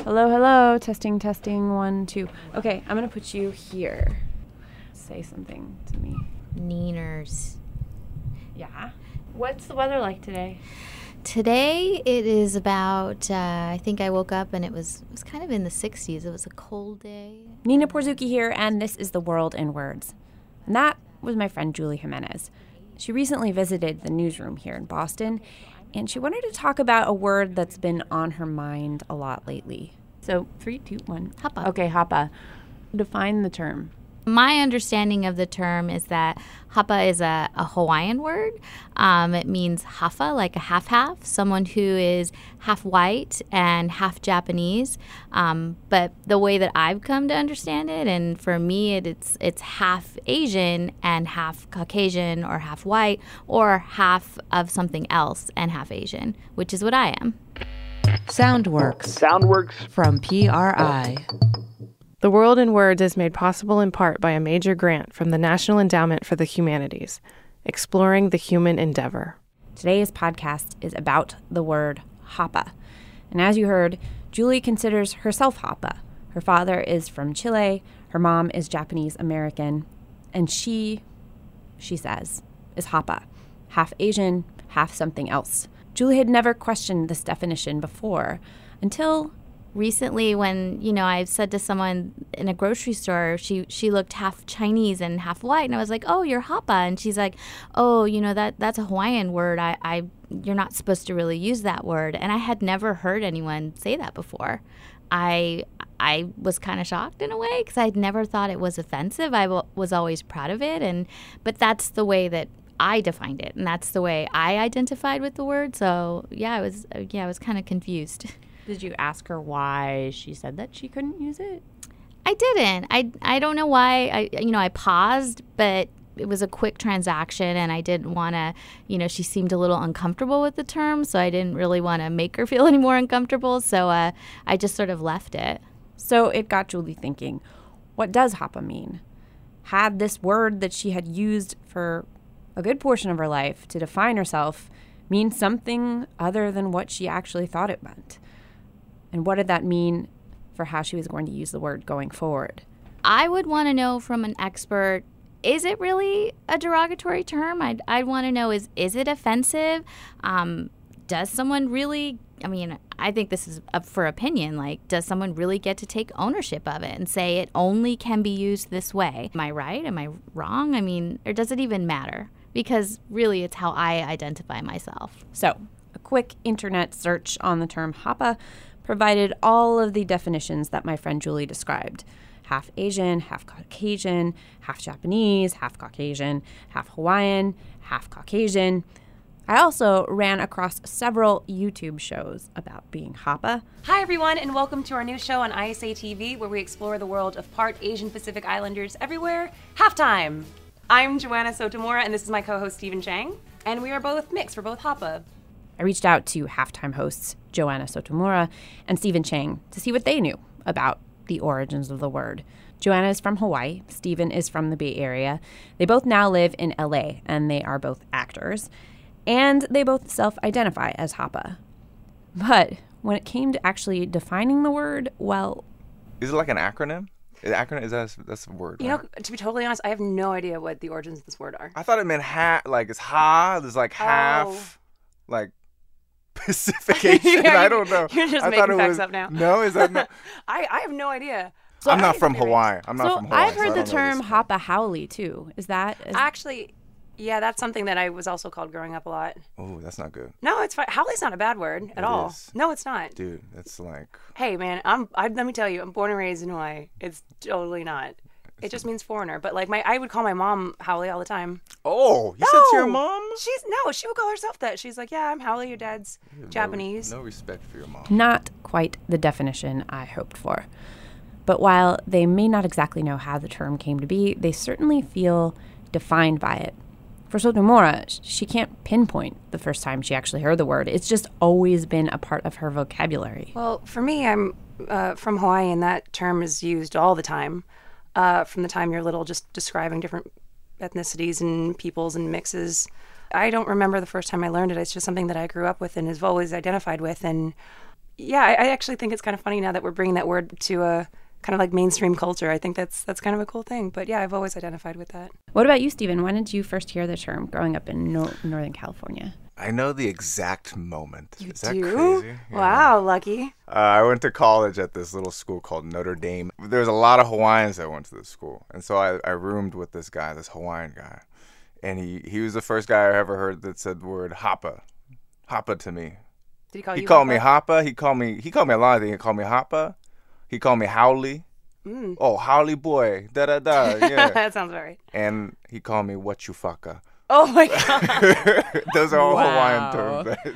Hello, hello. Testing, testing. 1, 2. Okay, I'm going to put you here. Say something to me. Neeners. Yeah? What's the weather like today? Today it is about, I think I woke up and it was kind of in the 60s. It was a cold day. Nina Porzuki here, and this is The World in Words. And that was my friend Julie Jimenez. She recently visited the newsroom here in Boston, and she wanted to talk about a word that's been on her mind a lot lately. So 3, 2, 1. Hapa. Okay, hapa. Define the term. My understanding of the term is that hapa is a Hawaiian word. It means hafa, like a half-half, someone who is half white and half Japanese. But the way that I've come to understand it, and for me it's half Asian and half Caucasian or half white or half of something else and half Asian, which is what I am. Soundworks from PRI. The World in Words is made possible in part by a major grant from the National Endowment for the Humanities, exploring the human endeavor. Today's podcast is about the word hapa. And as you heard, Julie considers herself hapa. Her father is from Chile, her mom is Japanese American, and she says, is hapa, half Asian, half something else. Julie had never questioned this definition before until recently when, I said to someone in a grocery store, she looked half Chinese and half white, and I was like, oh, you're hapa. And she's like, oh, that's a Hawaiian word. You're not supposed to really use that word. And I had never heard anyone say that before. I was kind of shocked in a way because I'd never thought it was offensive. I was always proud of it, but that's the way that I defined it, and that's the way I identified with the word. So I was kind of confused. Did you ask her why she said that she couldn't use it? I didn't. I don't know why. I paused, but it was a quick transaction, and I didn't want to, she seemed a little uncomfortable with the term, so I didn't really want to make her feel any more uncomfortable, so I just sort of left it. So it got Julie thinking, what does hapa mean? Had this word that she had used for a good portion of her life to define herself mean something other than what she actually thought it meant? And what did that mean for how she was going to use the word going forward? I would want to know from an expert, is it really a derogatory term? I'd want to know, is it offensive? Does someone really, I think this is up for opinion, does someone really get to take ownership of it and say it only can be used this way? Am I right? Am I wrong? Or does it even matter? Because really it's how I identify myself. So a quick internet search on the term hapa provided all of the definitions that my friend Julie described. Half Asian, half Caucasian, half Japanese, half Caucasian, half Hawaiian, half Caucasian. I also ran across several YouTube shows about being hapa. Hi everyone, and welcome to our new show on ISA TV, where we explore the world of part Asian Pacific Islanders everywhere, Halftime. I'm Joanna Sotomora, and this is my co-host Stephen Chang, and we are both mixed. We're both hapa. I reached out to Halftime hosts Joanna Sotomora and Stephen Chang to see what they knew about the origins of the word. Joanna is from Hawaii. Stephen is from the Bay Area. They both now live in LA, and they are both actors. And they both self-identify as hapa. But when it came to actually defining the word, well... Is it like an acronym? That's a word. Right? To be totally honest, I have no idea what the origins of this word are. I thought it meant it's there's half, Pacification. I don't know. You're just making facts up now. No, is that not? I have no idea. So I'm not from Hawaii. I've heard the term hapa haole too. Actually, yeah, that's something that I was also called growing up a lot. Oh, that's not good. No, it's fine. Haole's not a bad word at all. Is. No, it's not. Dude, that's like... Hey, man, let me tell you, I'm born and raised in Hawaii. It's totally not. It just means foreigner. But I would call my mom Haole all the time. Oh, you said to your mom? She would call herself that. She's like, yeah, I'm Haole, your dad's Japanese. No respect for your mom. Not quite the definition I hoped for. But while they may not exactly know how the term came to be, they certainly feel defined by it. For Sotomora, she can't pinpoint the first time she actually heard the word. It's just always been a part of her vocabulary. Well, for me, I'm from Hawaii, and that term is used all the time. From the time you're little, just describing different ethnicities and peoples and mixes. I don't remember the first time I learned it. It's just something that I grew up with and have always identified with. And Yeah, I actually think it's kind of funny now that we're bringing that word to a kind of like mainstream culture. I think that's kind of a cool thing. But yeah, I've always identified with that. What about you, Stephen? When did you first hear the term growing up in Northern California? I know the exact moment. Is that do? crazy? Yeah. Wow, lucky. I went to college at this little school called Notre Dame. There was a lot of Hawaiians that went to this school. And so I roomed with this guy, this Hawaiian guy. And he was the first guy I ever heard that said the word hapa. Hapa to me. Did he call He you called Hapa? me hapa. He called me a lot of things. He called me hapa. He called me howley. Oh, howley boy. Da-da-da. Yeah. That sounds about right. And he called me what you fucka. Oh my God. Those are all Wow. Hawaiian terms.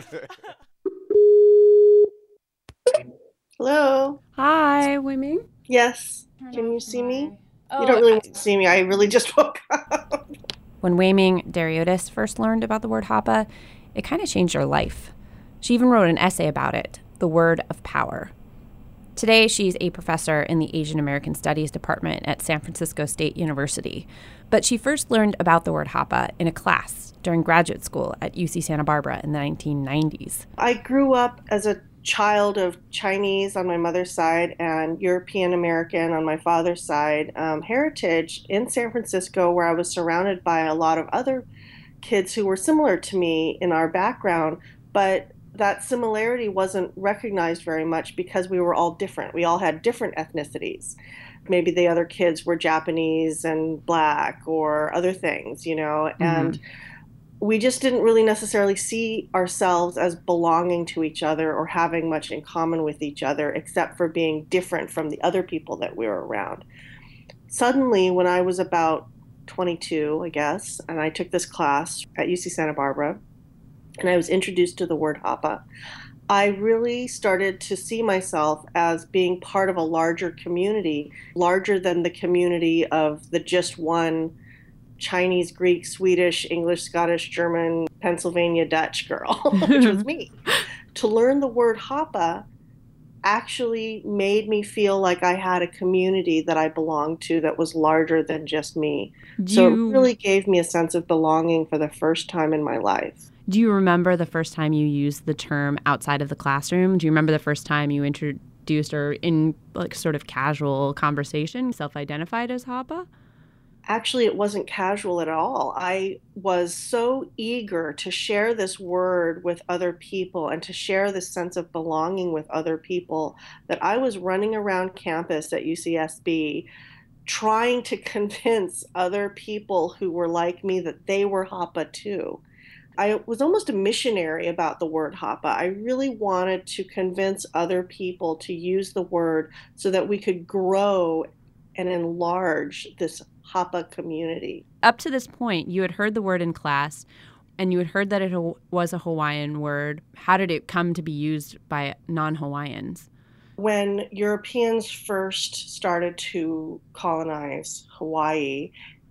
Hello. Hi, Wei-Ming. Yes. Can you see me? Oh, You don't really want to see me. I really just woke up. When Wei-Ming Dariotis first learned about the word hapa, it kind of changed her life. She even wrote an essay about it, The Word of Power. Today, she's a professor in the Asian American Studies Department at San Francisco State University. But she first learned about the word hapa in a class during graduate school at UC Santa Barbara in the 1990s. I grew up as a child of Chinese on my mother's side and European American on my father's side heritage in San Francisco, where I was surrounded by a lot of other kids who were similar to me in our background, but that similarity wasn't recognized very much because we were all different. We all had different ethnicities. Maybe the other kids were Japanese and black or other things, and we just didn't really necessarily see ourselves as belonging to each other or having much in common with each other, except for being different from the other people that we were around. Suddenly, when I was about 22, I guess, and I took this class at UC Santa Barbara, and I was introduced to the word hapa, I really started to see myself as being part of a larger community, larger than the community of the just one Chinese, Greek, Swedish, English, Scottish, German, Pennsylvania Dutch girl, which was me. To learn the word hapa actually made me feel like I had a community that I belonged to that was larger than just me. So it really gave me a sense of belonging for the first time in my life. Do you remember the first time you used the term outside of the classroom? Do you remember the first time you introduced or in like sort of casual conversation self-identified as hapa? Actually, it wasn't casual at all. I was so eager to share this word with other people and to share this sense of belonging with other people that I was running around campus at UCSB trying to convince other people who were like me that they were hapa too. I was almost a missionary about the word hapa. I really wanted to convince other people to use the word so that we could grow and enlarge this hapa community. Up to this point, you had heard the word in class and you had heard that it was a Hawaiian word. How did it come to be used by non-Hawaiians? When Europeans first started to colonize Hawaii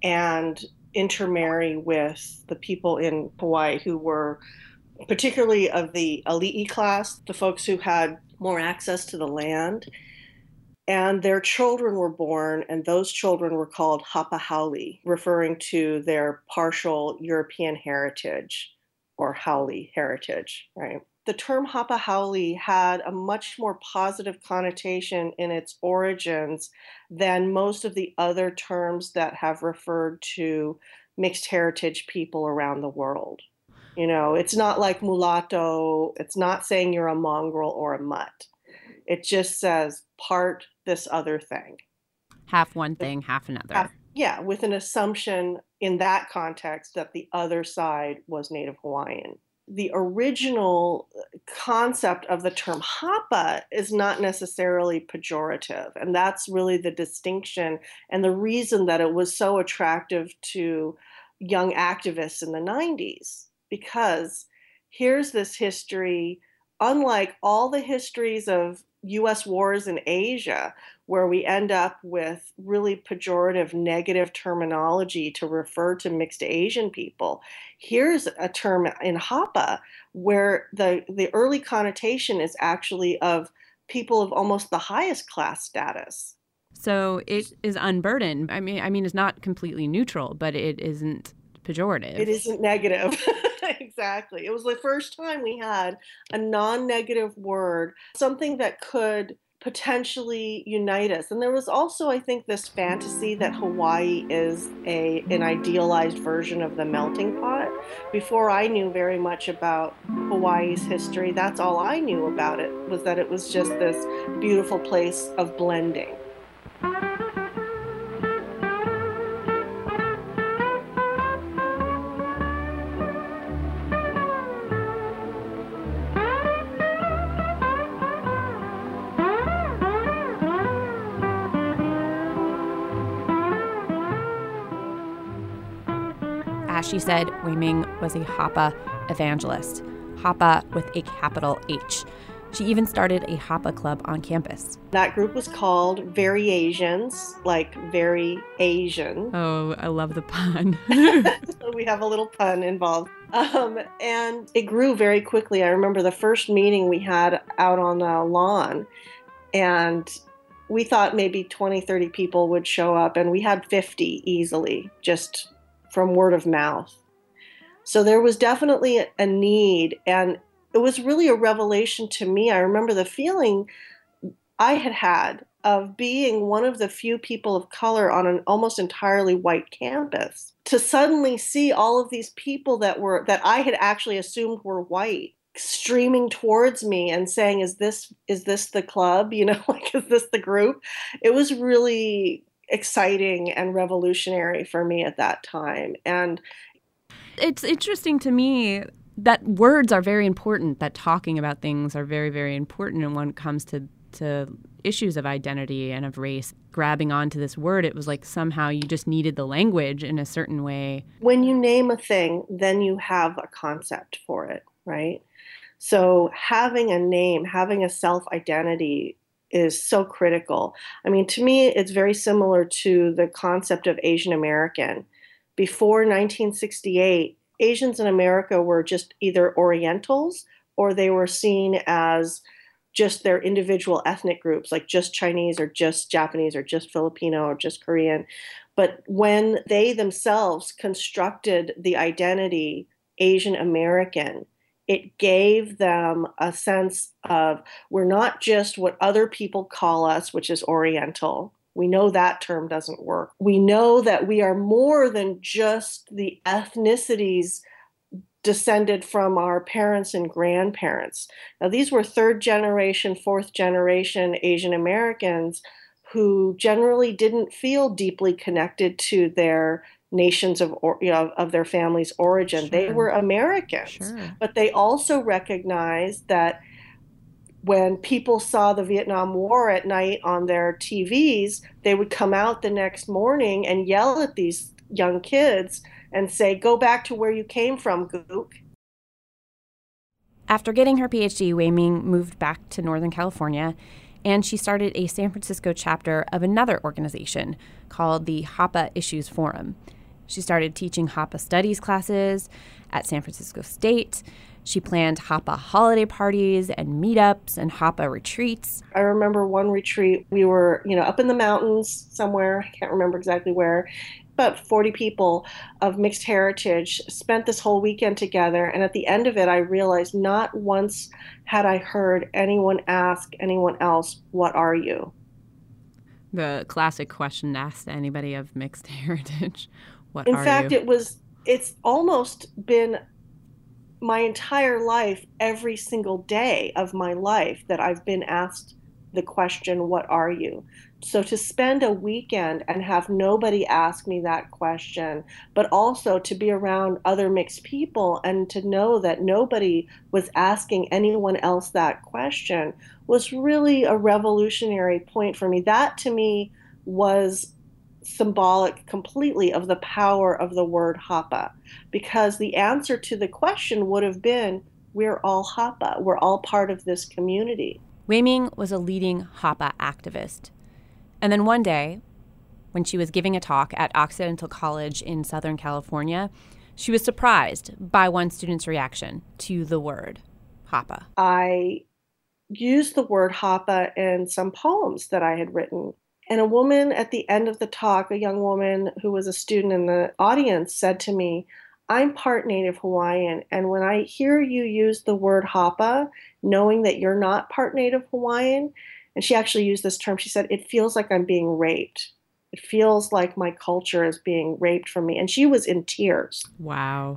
and intermarry with the people in Hawaii who were particularly of the ali'i class, the folks who had more access to the land, and their children were born, and those children were called hapa haole, referring to their partial European heritage or haole heritage, right? The term hapa haole had a much more positive connotation in its origins than most of the other terms that have referred to mixed heritage people around the world. It's not like mulatto. It's not saying you're a mongrel or a mutt. It just says part this other thing. Half one thing, half another. With an assumption in that context that the other side was Native Hawaiian. The original concept of the term hapa is not necessarily pejorative. And that's really the distinction and the reason that it was so attractive to young activists in the 90s. Because here's this history, unlike all the histories of U.S. wars in Asia, where we end up with really pejorative, negative terminology to refer to mixed Asian people. Here's a term in hapa where the early connotation is actually of people of almost the highest class status. So it is unburdened. I mean, it's not completely neutral, but it isn't pejorative. It isn't negative. Exactly. It was the first time we had a non-negative word, something that could potentially unite us. And there was also, I think, this fantasy that Hawaii is an idealized version of the melting pot. Before I knew very much about Hawaii's history, that's all I knew about it, was that it was just this beautiful place of blending. As she said, Wei Ming was a Hapa evangelist, Hapa with a capital H. She even started a Hapa club on campus. That group was called Very Asians, like very Asian. Oh, I love the pun. So we have a little pun involved. And it grew very quickly. I remember the first meeting we had out on the lawn, and we thought maybe 20, 30 people would show up, and we had 50 easily, just from word of mouth. So there was definitely a need, and it was really a revelation to me. I remember the feeling I had of being one of the few people of color on an almost entirely white campus. To suddenly see all of these people that I had actually assumed were white streaming towards me and saying, is this the club? Like, is this the group? It was really exciting and revolutionary for me at that time. And it's interesting to me that words are very important, that talking about things are very, very important. And when it comes to issues of identity and of race, grabbing onto this word, it was like somehow you just needed the language in a certain way. When you name a thing, then you have a concept for it, right? So having a name, having a self-identity is so critical. I mean, to me, it's very similar to the concept of Asian American. Before 1968, Asians in America were just either Orientals or they were seen as just their individual ethnic groups, like just Chinese or just Japanese or just Filipino or just Korean. But when they themselves constructed the identity Asian American, it gave them a sense of, we're not just what other people call us, which is Oriental. We know that term doesn't work. We know that we are more than just the ethnicities descended from our parents and grandparents. Now, these were third generation, fourth generation Asian Americans who generally didn't feel deeply connected to their nations of their family's origin. Sure. They were Americans, sure. But they also recognized that when people saw the Vietnam War at night on their TVs, they would come out the next morning and yell at these young kids and say, "Go back to where you came from, Gook." After getting her PhD, Wei Ming moved back to Northern California, and she started a San Francisco chapter of another organization called the Hapa Issues Forum. She started teaching Hapa studies classes at San Francisco State. She planned Hapa holiday parties and meetups and Hapa retreats. I remember one retreat, we were, up in the mountains somewhere, I can't remember exactly where, about 40 people of mixed heritage spent this whole weekend together. And at the end of it, I realized not once had I heard anyone ask anyone else, "What are you?" The classic question asked to anybody of mixed heritage. What are you? In fact, it's almost been my entire life, every single day of my life, that I've been asked the question, "What are you?" So to spend a weekend and have nobody ask me that question, but also to be around other mixed people and to know that nobody was asking anyone else that question was really a revolutionary point for me. That to me was symbolic completely of the power of the word Hapa, because the answer to the question would have been, we're all Hapa, we're all part of this community. Wei Ming was a leading Hapa activist. And then one day, when she was giving a talk at Occidental College in Southern California, she was surprised by one student's reaction to the word Hapa. I used the word Hapa in some poems that I had written. And a woman at the end of the talk, a young woman who was a student in the audience, said to me, I'm part Native Hawaiian, and when I hear you use the word Hapa, knowing that you're not part Native Hawaiian, and she actually used this term, she said, it feels like I'm being raped. It feels like my culture is being raped from me. And she was in tears. Wow.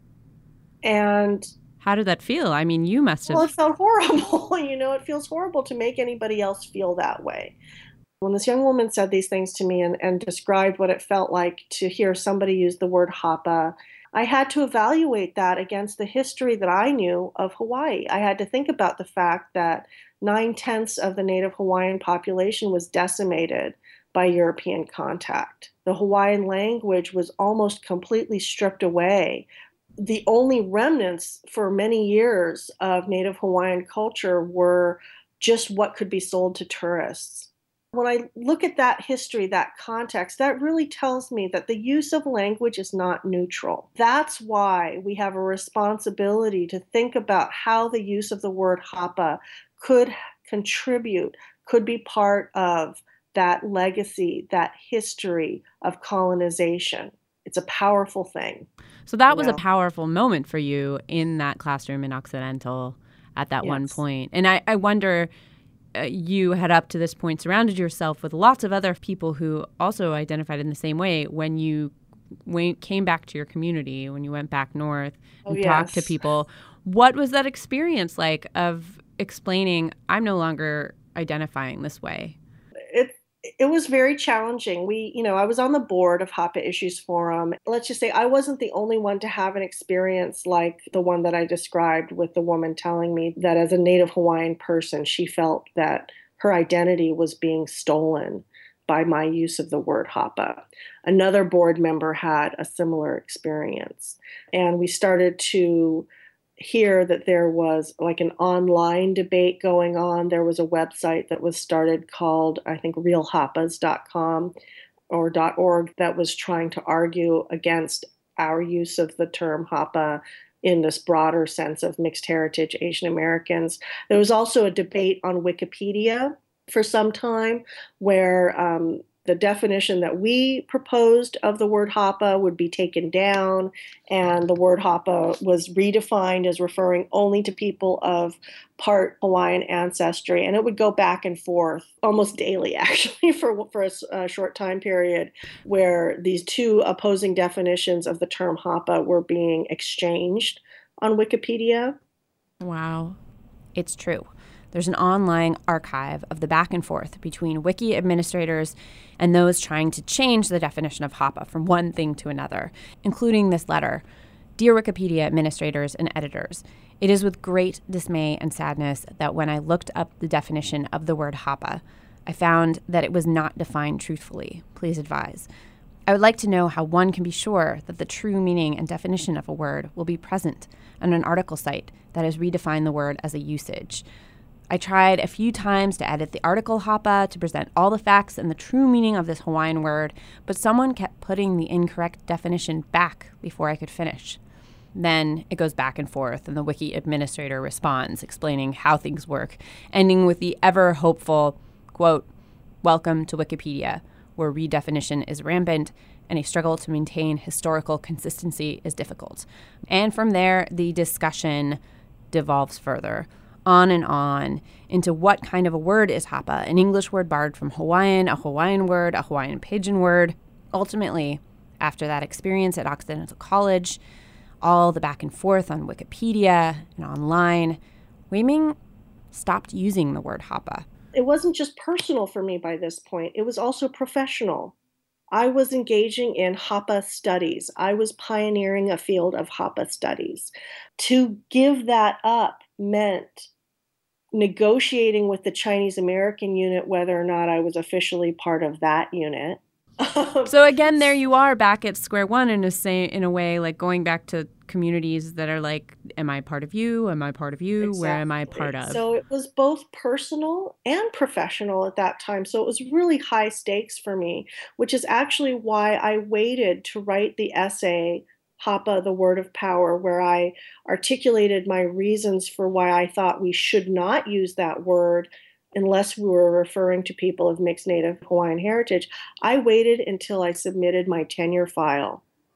And how did that feel? I mean, you must have. Well, it felt horrible. It feels horrible to make anybody else feel that way. When this young woman said these things to me and described what it felt like to hear somebody use the word Hapa, I had to evaluate that against the history that I knew of Hawaii. I had to think about the fact that 9/10 of the Native Hawaiian population was decimated by European contact. The Hawaiian language was almost completely stripped away. The only remnants for many years of Native Hawaiian culture were just what could be sold to tourists. When I look at that history, that context, that really tells me that the use of language is not neutral. That's why we have a responsibility to think about how the use of the word Hapa could contribute, could be part of that legacy, that history of colonization. It's a powerful thing. So that was a powerful moment for you in that classroom in Occidental at that one point. And I wonder, you had up to this point surrounded yourself with lots of other people who also identified in the same way. When you came back to your community, when you went back north and talked to people, what was that experience like of explaining, I'm no longer identifying this way? It was very challenging. I was on the board of Hapa Issues Forum. Let's just say I wasn't the only one to have an experience like the one that I described with the woman telling me that as a Native Hawaiian person, she felt that her identity was being stolen by my use of the word Hapa. Another board member had a similar experience. And we started to hear that there was like an online debate going on. There was a website that was started called, I think, realhapas.com or .org that was trying to argue against our use of the term Hapa in this broader sense of mixed heritage Asian Americans. There was also a debate on Wikipedia for some time where the definition that we proposed of the word Hapa would be taken down, and the word Hapa was redefined as referring only to people of part Hawaiian ancestry, and it would go back and forth almost daily, actually, for a short time period, where these two opposing definitions of the term Hapa were being exchanged on Wikipedia. Wow. It's true. There's an online archive of the back and forth between wiki administrators and those trying to change the definition of Hapa from one thing to another, including this letter. Dear Wikipedia administrators and editors, it is with great dismay and sadness that when I looked up the definition of the word Hapa, I found that it was not defined truthfully. Please advise. I would like to know how one can be sure that the true meaning and definition of a word will be present on an article site that has redefined the word as a usage. I tried a few times to edit the article Hapa to present all the facts and the true meaning of this Hawaiian word, but someone kept putting the incorrect definition back before I could finish. Then it goes back and forth, and the wiki administrator responds, explaining how things work, ending with the ever hopeful, quote, "Welcome to Wikipedia, where redefinition is rampant and a struggle to maintain historical consistency is difficult." And from there, the discussion devolves further, on, into what kind of a word is Hapa, an English word borrowed from Hawaiian, a Hawaiian word, a Hawaiian pidgin word. Ultimately, after that experience at Occidental College, all the back and forth on Wikipedia and online, Wei Ming stopped using the word Hapa. It wasn't just personal for me by this point. It was also professional. I was engaging in Hapa studies. I was pioneering a field of Hapa studies. To give that up meant negotiating with the Chinese American unit whether or not I was officially part of that unit. So again, there you are back at square one in a way, like going back to communities that are like, am I part of you? Am I part of you? Exactly. Where am I part of? So it was both personal and professional at that time. So it was really high stakes for me, which is actually why I waited to write the essay Hapa, the Word of Power, where I articulated my reasons for why I thought we should not use that word unless we were referring to people of mixed Native Hawaiian heritage. I waited until I submitted my tenure file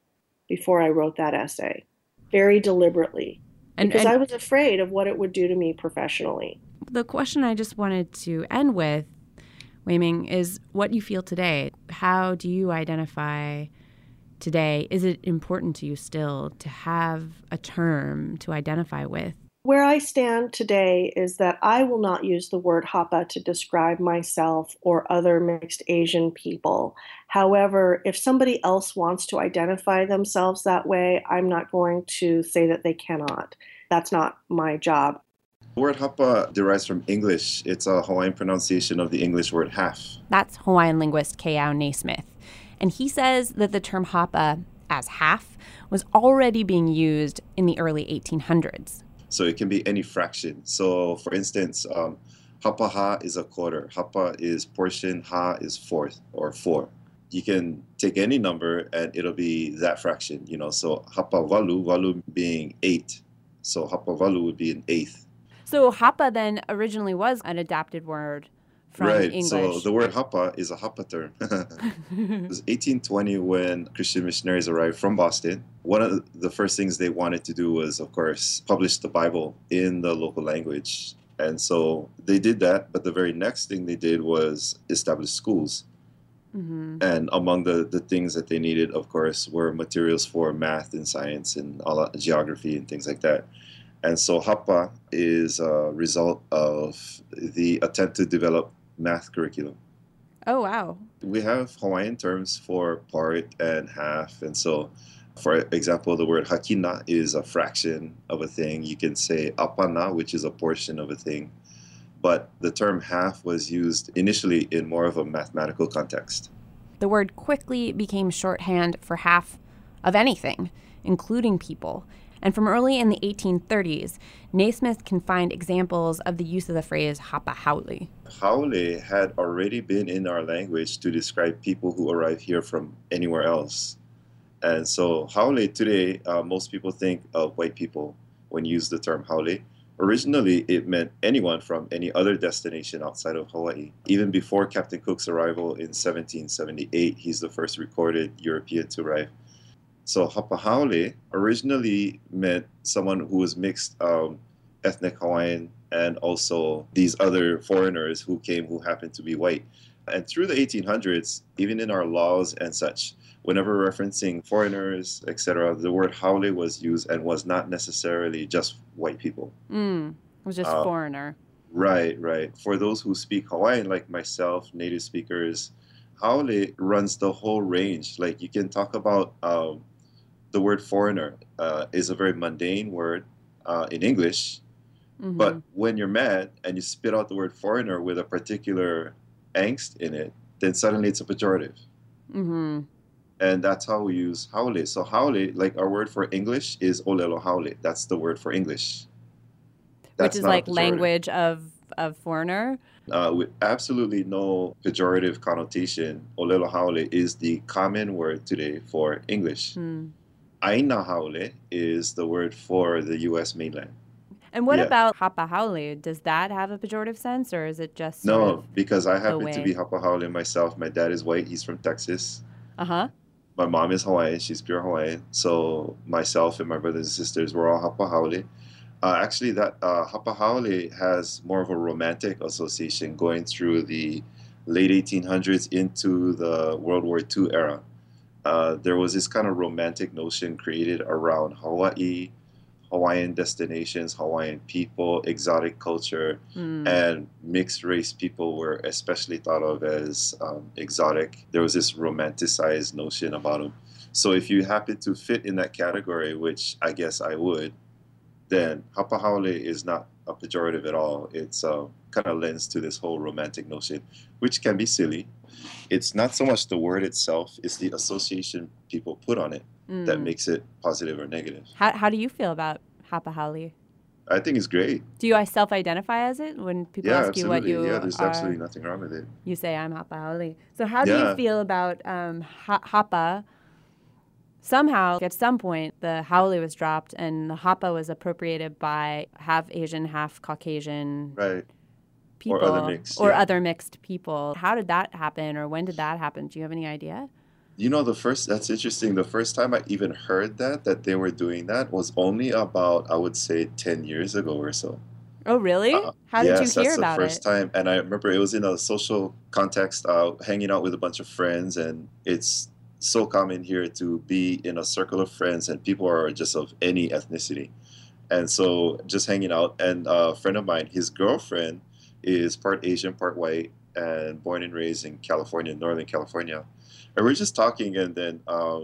before I wrote that essay, very deliberately, because I was afraid of what it would do to me professionally. The question I just wanted to end with, Wei Ming, is what you feel today. How do you identify today? Is it important to you still to have a term to identify with? Where I stand today is that I will not use the word Hapa to describe myself or other mixed Asian people. However, if somebody else wants to identify themselves that way, I'm not going to say that they cannot. That's not my job. The word Hapa derives from English. It's a Hawaiian pronunciation of the English word half. That's Hawaiian linguist Keau Naismith. And he says that the term Hapa as half was already being used in the early 1800s. So it can be any fraction. So for instance, Hapa ha is a quarter. Hapa is portion, ha is fourth or 4. You can take any number and it'll be that fraction, So Hapa walu being 8. So Hapa walu would be an eighth. So Hapa then originally was an adapted word from English. So the word Hapa is a Hapa term. It was 1820 when Christian missionaries arrived from Boston. One of the first things they wanted to do was, of course, publish the Bible in the local language. And so they did that, but the very next thing they did was establish schools. Mm-hmm. And among the things that they needed, of course, were materials for math and science and geography and things like that. And so Hapa is a result of the attempt to develop math curriculum. Oh, wow. We have Hawaiian terms for part and half. And so, for example, the word hakina is a fraction of a thing. You can say apana, which is a portion of a thing. But the term half was used initially in more of a mathematical context. The word quickly became shorthand for half of anything, including people. And from early in the 1830s, Naismith can find examples of the use of the phrase hapa haole. Haole had already been in our language to describe people who arrive here from anywhere else. And so haole today, most people think of white people when you use the term haole. Originally, it meant anyone from any other destination outside of Hawaii. Even before Captain Cook's arrival in 1778, he's the first recorded European to arrive. So hapa haole originally meant someone who was mixed ethnic Hawaiian and also these other foreigners who came who happened to be white. And through the 1800s, even in our laws and such, whenever referencing foreigners, etc., the word haole was used and was not necessarily just white people. It was just foreigner. Right. For those who speak Hawaiian, like myself, native speakers, haole runs the whole range. Like you can talk about the word foreigner is a very mundane word in English, but when you're mad and you spit out the word foreigner with a particular angst in it, then suddenly it's a pejorative. Mm-hmm. And that's how we use haole. So haole, like our word for English is olelo haole. That's the word for English. Which is like language of foreigner? With absolutely no pejorative connotation, olelo haole is the common word today for English. Aina haole is the word for the U.S. mainland. And what about hapa haole? Does that have a pejorative sense, or is it just No, because I happen to be hapa haole myself. My dad is white. He's from Texas. Uh-huh. My mom is Hawaiian. She's pure Hawaiian. So myself and my brothers and sisters were all hapa haole. Actually, that hapa haole has more of a romantic association going through the late 1800s into the World War II era. There was this kind of romantic notion created around Hawaii, Hawaiian destinations, Hawaiian people, exotic culture, and mixed race people were especially thought of as exotic. There was this romanticized notion about them. So if you happen to fit in that category, which I guess I would, then hapa haole is not a pejorative at all. It's kind of lends to this whole romantic notion, which can be silly. It's not so much the word itself, it's the association people put on it that makes it positive or negative. How do you feel about hapa haole? I think it's great. Do you self-identify as it when people ask you what you are? Yeah, there's absolutely nothing wrong with it. You say, I'm hapa haole. So how do you feel about hapa? Somehow, at some point, the haole was dropped and the hapa was appropriated by half Asian, half Caucasian people. Or other mixed people. How did that happen, or when did that happen? Do you have any idea? You know, that's interesting. The first time I even heard that they were doing that was only about, I would say, 10 years ago or so. Oh, really? How did you Yes, hear that's the about first it? time. And I remember it was in a social context, hanging out with a bunch of friends. And it's so common here to be in a circle of friends, and people are just of any ethnicity. And so just hanging out. And a friend of mine, his girlfriend is part Asian, part white, and born and raised in California, Northern California. And we're just talking, and then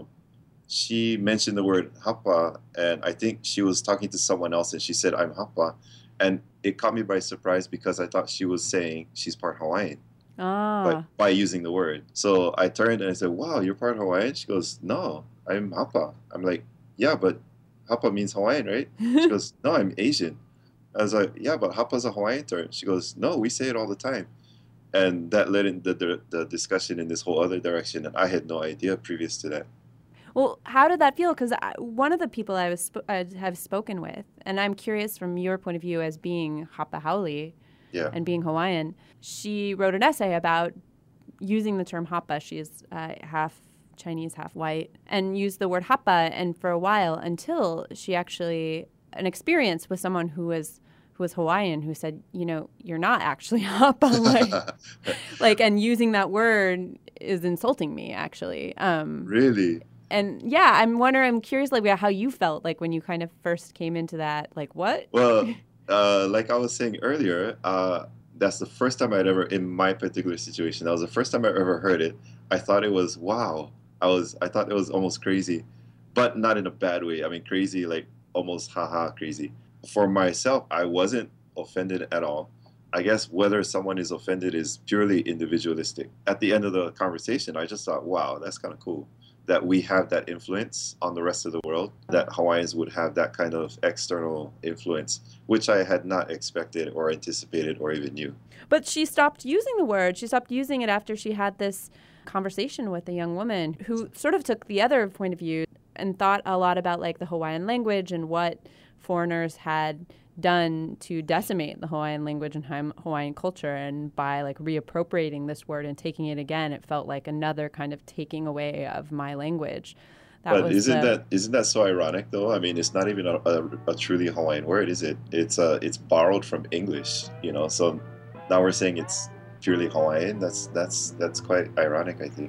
she mentioned the word hapa, and I think she was talking to someone else, and she said, I'm hapa. And it caught me by surprise because I thought she was saying she's part Hawaiian, but Ah. by using the word. So I turned and I said, wow, you're part Hawaiian? She goes, no, I'm hapa. I'm like, yeah, but hapa means Hawaiian, right? She goes, no, I'm Asian. I was like, yeah, but hapa's a Hawaiian term. She goes, no, we say it all the time. And that led in the discussion in this whole other direction, and I had no idea previous to that. Well, how did that feel? Because one of the people I have spoken with, and I'm curious from your point of view as being Hapa Haole Yeah. and being Hawaiian, she wrote an essay about using the term Hapa. She is half Chinese, half white, and used the word Hapa. And for a while, until she actually an experience with someone who was Hawaiian, who said, you know, you're not actually Hapa, like, and using that word is insulting me, actually. Really? And yeah, I'm curious, like, how you felt, like, when you kind of first came into that, like, what? Well, like I was saying earlier, that's the first time I'd ever, in my particular situation, that was the first time I ever heard it. I thought it was, wow. I thought it was almost crazy, but not in a bad way. I mean, crazy, like almost haha crazy. For myself, I wasn't offended at all. I guess whether someone is offended is purely individualistic. At the end of the conversation, I just thought, wow, that's kind of cool that we have that influence on the rest of the world, that Hawaiians would have that kind of external influence, which I had not expected or anticipated or even knew. But she stopped using the word. She stopped using it after she had this conversation with a young woman who sort of took the other point of view and thought a lot about, like, the Hawaiian language and what foreigners had done to decimate the Hawaiian language and Hawaiian culture. And by, like, reappropriating this word and taking it again, it felt like another kind of taking away of my language. But isn't that so ironic though? I mean, it's not even a truly Hawaiian word, is it? It's borrowed from English, you know. So now we're saying it's purely Hawaiian. That's quite ironic, I think.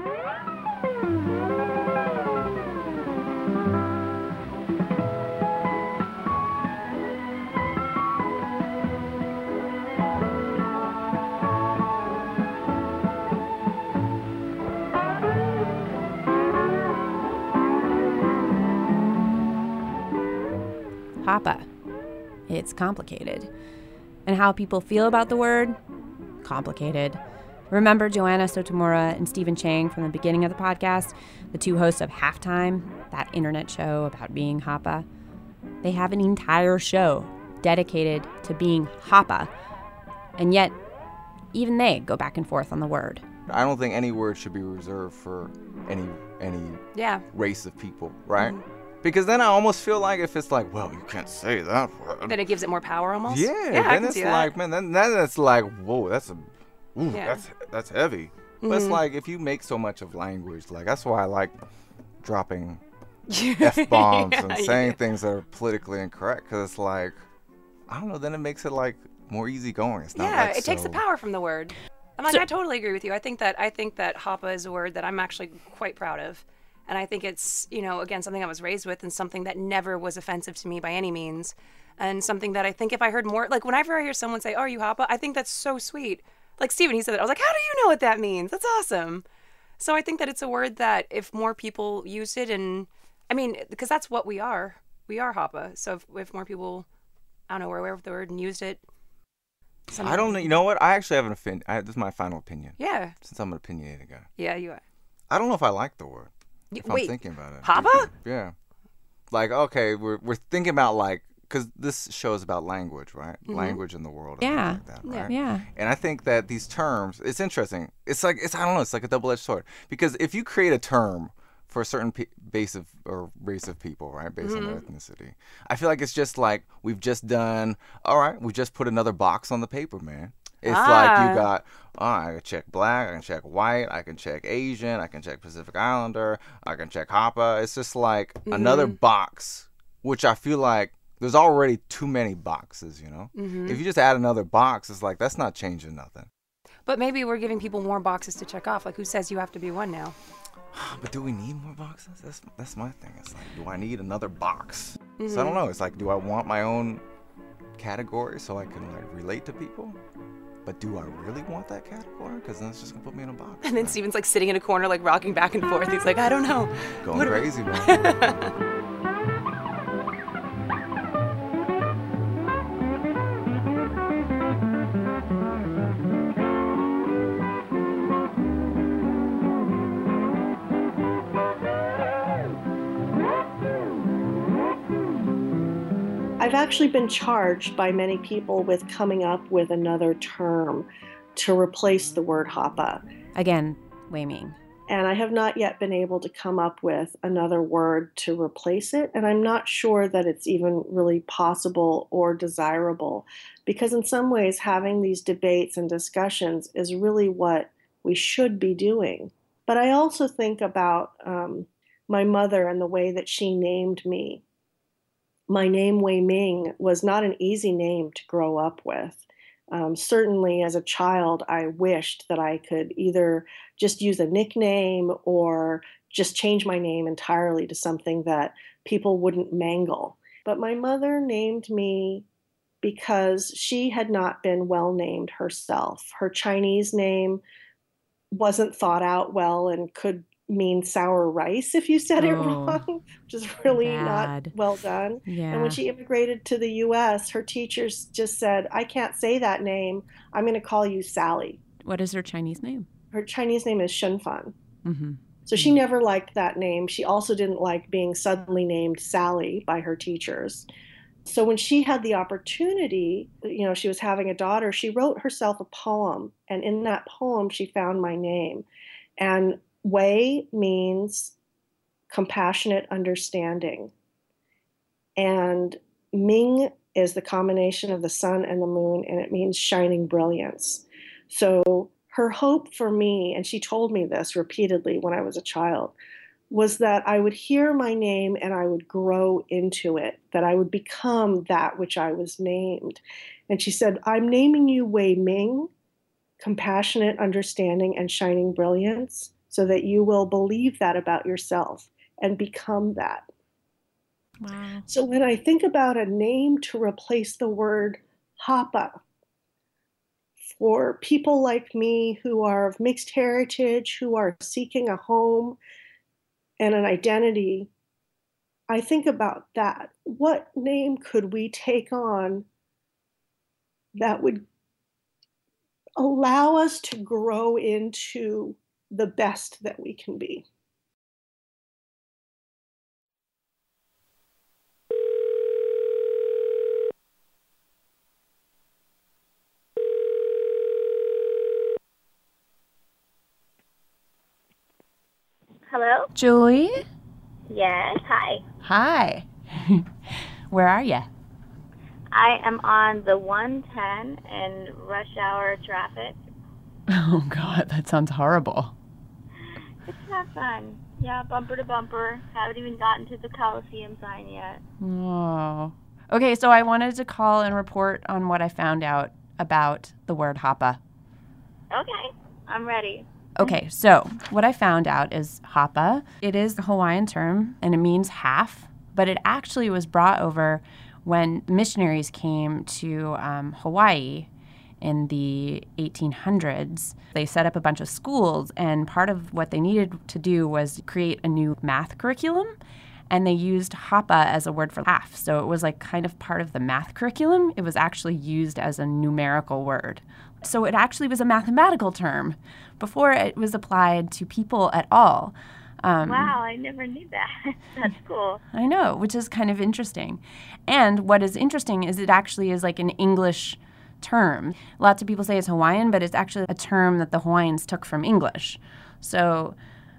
Hapa. It's complicated. And how people feel about the word? Complicated. Remember Joanna Sotomura and Stephen Chang from the beginning of the podcast, the two hosts of Halftime, that internet show about being Hapa? They have an entire show dedicated to being Hapa. And yet, even they go back and forth on the word. I don't think any word should be reserved for any race of people, right? Mm-hmm. Because then I almost feel like if it's like, well, you can't say that word. Then it gives it more power almost? Yeah, then it's like, man, then it's like, whoa, that's heavy. Mm-hmm. But it's like, if you make so much of language, like, that's why I like dropping F-bombs and saying things that are politically incorrect, because it's like, I don't know, then it makes it like more easygoing. It's not like it takes the power from the word. I totally agree with you. I think that Hapa is a word that I'm actually quite proud of. And I think it's, you know, again, something I was raised with and something that never was offensive to me by any means. And something that I think if I heard more, like whenever I hear someone say, oh, are you Hapa? I think that's so sweet. Like Stephen, he said that. I was like, how do you know what that means? That's awesome. So I think that it's a word that if more people used it, and I mean, because that's what we are. We are Hapa. So if more people, I don't know, were aware of the word and used it. I don't know. You know what? I actually have an opinion. This is my final opinion. Yeah. Since I'm an opinionated guy. Yeah, you are. I don't know if I like the word. Wait, I'm thinking about it. Hapa? Yeah. Like, okay, we're thinking about, like, because this show is about language, right? Mm-hmm. Language in the world. Yeah. Like that, right? Yeah. And I think that these terms, it's interesting. It's like, I don't know, it's like a double-edged sword. Because if you create a term for a certain base of, or race of people, right, based on their ethnicity, I feel like it's just like, we've just done, all right, we just put another box on the paper, man. It's like you got, I can check black, I can check white, I can check Asian, I can check Pacific Islander, I can check Hapa. It's just like another box, which I feel like there's already too many boxes, you know? If you just add another box, it's like, that's not changing nothing. But maybe we're giving people more boxes to check off. Like, who says you have to be one now? But do we need more boxes? That's my thing. It's like, do I need another box? So I don't know. It's like, do I want my own category so I can like relate to people? But do I really want that category? Because then it's just gonna put me in a box. And then Steven's like sitting in a corner, like rocking back and forth. He's like, I don't know. Going crazy, man. I've actually been charged by many people with coming up with another term to replace the word Hapa. Again, Wei Ming. And I have not yet been able to come up with another word to replace it. And I'm not sure that it's even really possible or desirable, because in some ways having these debates and discussions is really what we should be doing. But I also think about my mother and the way that she named me. My name, Wei Ming, was not an easy name to grow up with. Certainly as a child, I wished that I could either just use a nickname or just change my name entirely to something that people wouldn't mangle. But my mother named me because she had not been well named herself. Her Chinese name wasn't thought out well and could mean sour rice if you said it wrong, which is really not well done. Yeah. And when she immigrated to the U.S., her teachers just said, I can't say that name. I'm going to call you Sally. What is her Chinese name? Her Chinese name is Shenfan. So she never liked that name. She also didn't like being suddenly named Sally by her teachers. So when she had the opportunity, you know, she was having a daughter, she wrote herself a poem. And in that poem, she found my name. And Wei means compassionate understanding. And Ming is the combination of the sun and the moon, and it means shining brilliance. So her hope for me, and she told me this repeatedly when I was a child, was that I would hear my name and I would grow into it, that I would become that which I was named. And she said, I'm naming you Wei Ming, compassionate understanding and shining brilliance, so that you will believe that about yourself and become that. Wow. So when I think about a name to replace the word Hapa, for people like me who are of mixed heritage, who are seeking a home and an identity, I think about that. What name could we take on that would allow us to grow into the best that we can be? Hello? Julie? Yes, hi. Hi. Where are you? I am on the 110 in rush hour traffic. Oh, God, that sounds horrible. It's not fun. Yeah, bumper to bumper. Haven't even gotten to the Coliseum sign yet. Oh. Okay, so I wanted to call and report on what I found out about the word Hapa. Okay, I'm ready. Okay, so what I found out is Hapa. It is a Hawaiian term, and it means half, but it actually was brought over when missionaries came to Hawaii in the 1800s. They set up a bunch of schools, and part of what they needed to do was create a new math curriculum, and they used Hapa as a word for half. So it was like kind of part of the math curriculum. It was actually used as a numerical word. So it actually was a mathematical term before it was applied to people at all. Wow, I never knew that. That's cool. I know, which is kind of interesting. And what is interesting is it actually is like an English term. Lots of people say it's Hawaiian, but it's actually a term that the Hawaiians took from English. So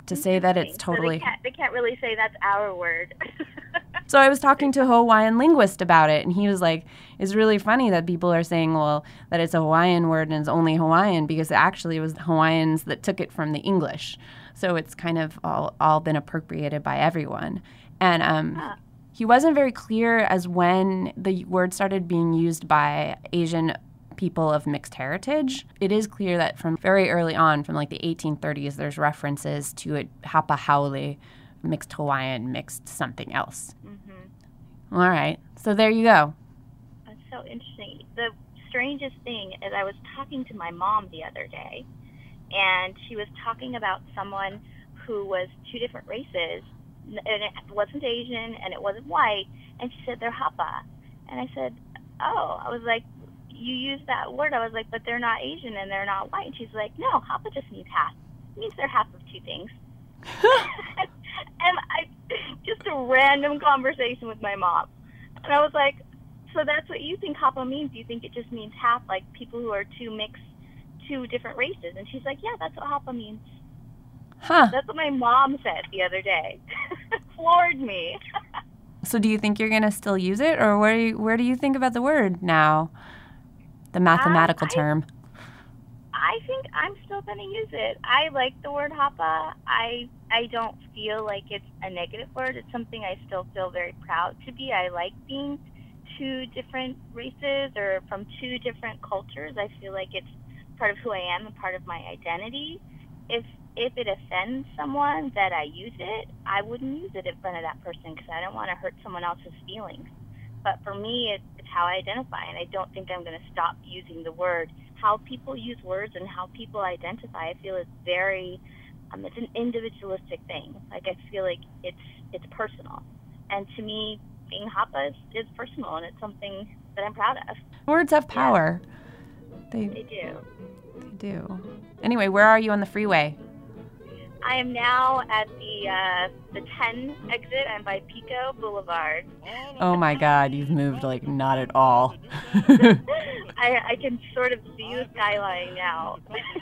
to say that it's totally... So they can't really say that's our word. So I was talking to a Hawaiian linguist about it, and he was like, it's really funny that people are saying, well, that it's a Hawaiian word and it's only Hawaiian, because actually it was the Hawaiians that took it from the English. So it's kind of all been appropriated by everyone. And he wasn't very clear as when the word started being used by Asian people of mixed heritage. It is clear that from very early on, from like the 1830s, there's references to it, hapa haole, mixed Hawaiian, mixed something else. Mm-hmm. All right. So there you go. That's so interesting. The strangest thing is I was talking to my mom the other day, and she was talking about someone who was two different races, and it wasn't Asian and it wasn't white, and she said they're hapa. And I said, oh, I was like, you use that word. I was like, but they're not Asian and they're not white. And she's like, no, hapa just means half. It means they're half of two things. And just a random conversation with my mom. And I was like, so that's what you think hapa means? You think it just means half, like people who are two different races? And she's like, yeah, that's what hapa means. Huh. That's what my mom said the other day. Floored me. So do you think you're going to still use it, or where do you think about the word now? The mathematical term. I think I'm still going to use it. I like the word hapa. I don't feel like it's a negative word. It's something I still feel very proud to be. I like being two different races or from two different cultures. I feel like it's part of who I am and part of my identity. If it offends someone that I use it, I wouldn't use it in front of that person because I don't want to hurt someone else's feelings. But for me, it's how I identify, and I don't think I'm going to stop using the word. How people use words and how people identify, I feel is very, it's an individualistic thing. Like, I feel like it's personal. And to me, being hapa is personal, and it's something that I'm proud of. Words have power. Yeah. They do. They do. Anyway, where are you on the freeway? I am now at the 10 exit. I'm by Pico Boulevard. Oh my God, you've moved like not at all. I can sort of see the skyline now.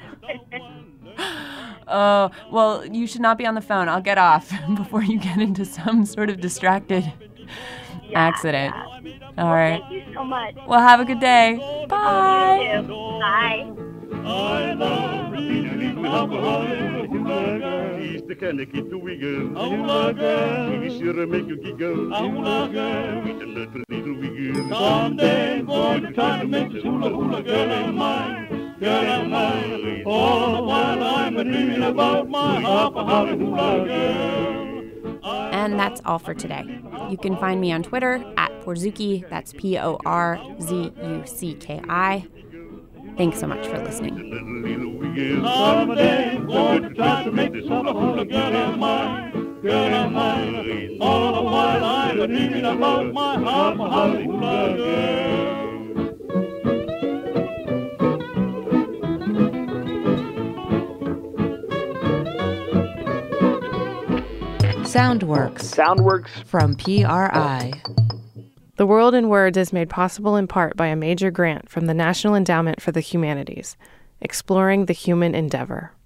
Oh, well, you should not be on the phone. I'll get off before you get into some sort of distracted accident. Yeah. All right. Thank you so much. Well, have a good day. Bye. You too. Bye. I love she's the kind of kid to wiggle. Hula girl, we sure make you giggle. Hula girl, with a little wiggle. Someday, going to try to make this hula girl mine. Girl mine. All the while I'm dreaming about my hapa haole hula girl. And that's all for today. You can find me on Twitter at Porzuki. That's Porzuki. Thanks so much for listening. Someday, going to try to make this hula girl mine. Girl mine. All the while I'm dreaming about my hapa haole hula girl. Soundworks from PRI. The World in Words is made possible in part by a major grant from the National Endowment for the Humanities, exploring the human endeavor.